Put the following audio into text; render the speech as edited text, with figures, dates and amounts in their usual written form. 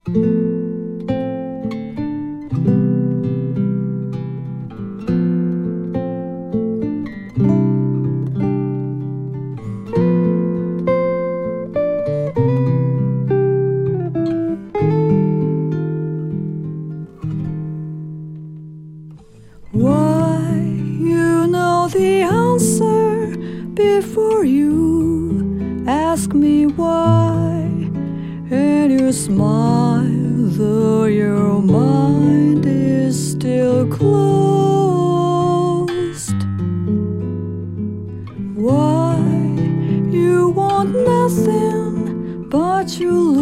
Why, you know the answer before you ask me why, and you smile though your mind is still closed. Why, you want nothing but you